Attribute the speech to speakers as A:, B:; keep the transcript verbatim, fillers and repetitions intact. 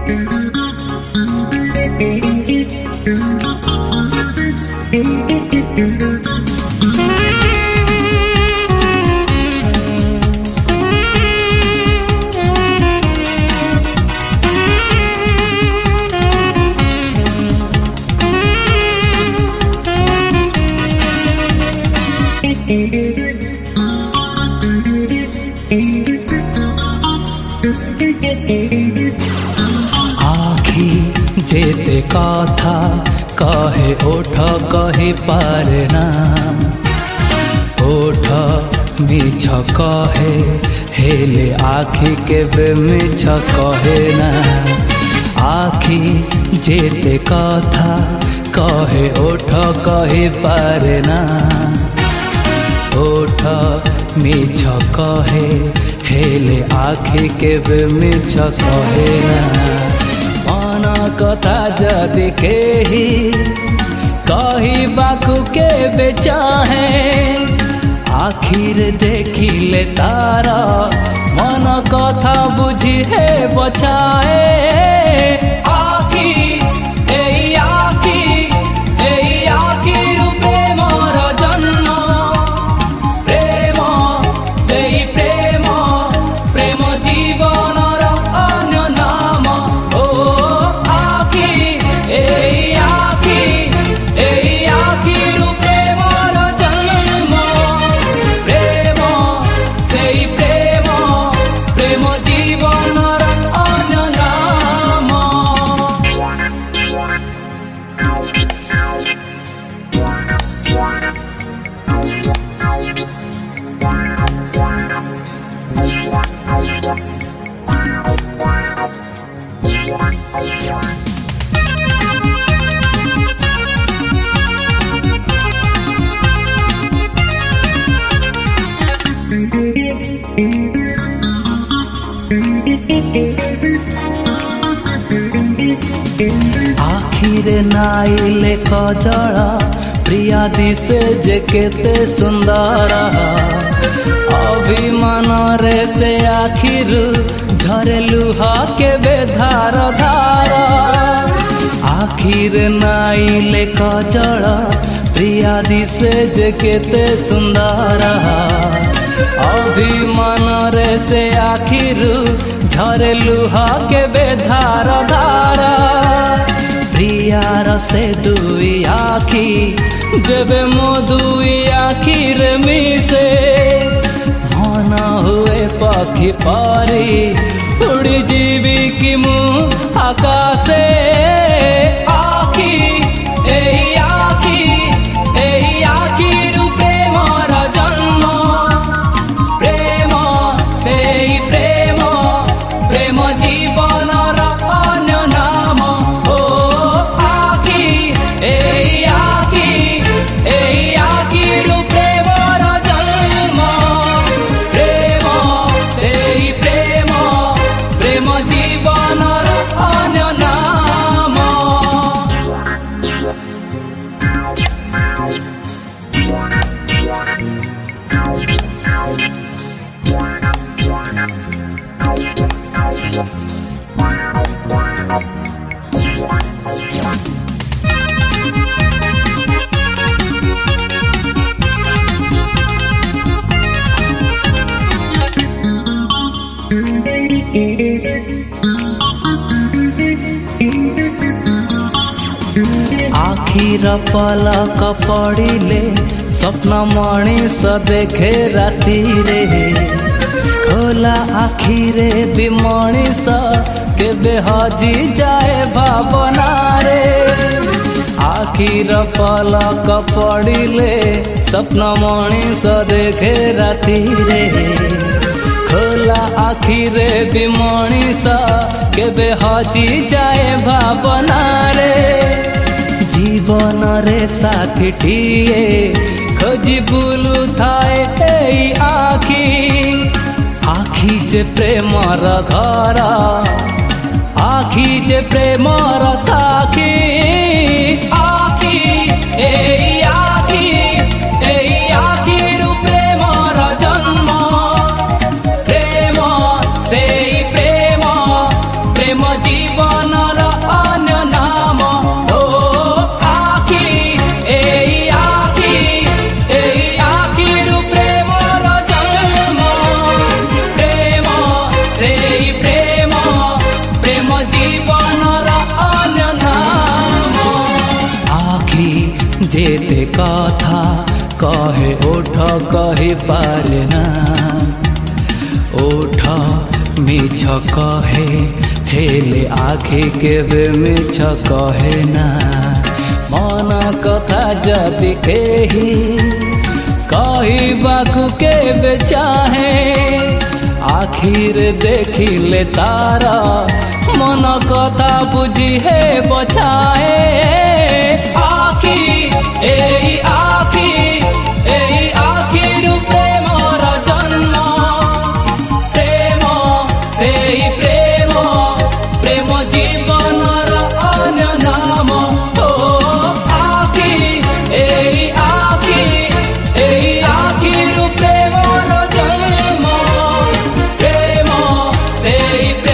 A: आखि जेते कथा कहे ओठ कहि पारे ना, ओठ मिछ कहे हेले आखि केबे मिछ कहे ना। आखि जेते कथा कहे ओठ कहि पारे ना, ओठ मिछ कहे हेले आखि केबे मिछ कहे ना। मन कथा जदि केही कहिबाकु केबे चाहे, आखिर देखिले तार मन कथा बुझी हे बचाए। आखि एई आखि एई आखि रूपे मोर जन्म, प्रेम सेई प्रेम प्रेम जीवनर अन्य नाम। ओ आखि एई आखि एई आखि रूपे मोर जन्म, प्रेम सेई प्रेम प्रेम जीवनर अन्य नाम। आखिरे नाइले कजल प्रिया दिसे जे केते सुंदर, अभिमान रे से आखिरु झरे लुहा केबे धार धार। आखिरे नाइले कजल प्रिया दिसे जे केते सुंदर, अभिमान रे से आखिरु झरे लुहा केबे धार धार। प्रियार से दुई आखि जेबे मो दुई आखिर मिसे, मन हुए पक्षी परी उड़ी जीवी कि मु आकाशे। आखि एई आखि एई आखि रूपे मोर जन्म, प्रेम सेई प्रेम प्रेम जीवनर अन्य नाम। ओ आखि एई आखि एई आखि रूपे मोर जन्म, प्रेम सेई प्रेम प्रेम जीवनर अन्य नाम। आखिर पलक पड़िले स्वप्न मणिष देखे राति रे, खोला आखिरे भी मणिष केबे हजी जाए भावना रे। आखिर पलक पड़िले स्वप्न मणिष देखे राति रे, खोला आखिरे भी मणिष केबे हजी जाए भावना रे। जीवन रे साथीटिए खोजी बुलु थाए एई आखि, आखि जे प्रेमर घर आखि जे प्रेमर साखी। आखि एई आखि एई आखि रूपे मोर जन्म, प्रेम सेई प्रेम प्रेम जीवन केते कथा कहे ओठ कही पारे ना, ओठ मिछ कहे हेले आखि केबे मिछ कहे ना। मन कथा जदि केही कहबाकू केबे चाहे, आखिर देखिले तार मन कथा बुझी हे बछाए। आखि एई आखि एई आखिर प्रेमर जन्म, प्रेम सेई प्रेम प्रेम जीवनर अन्य नाम। ओ आखि एई आखि एई आखिर प्रेमर जन्म, प्रेम सेई प्रेम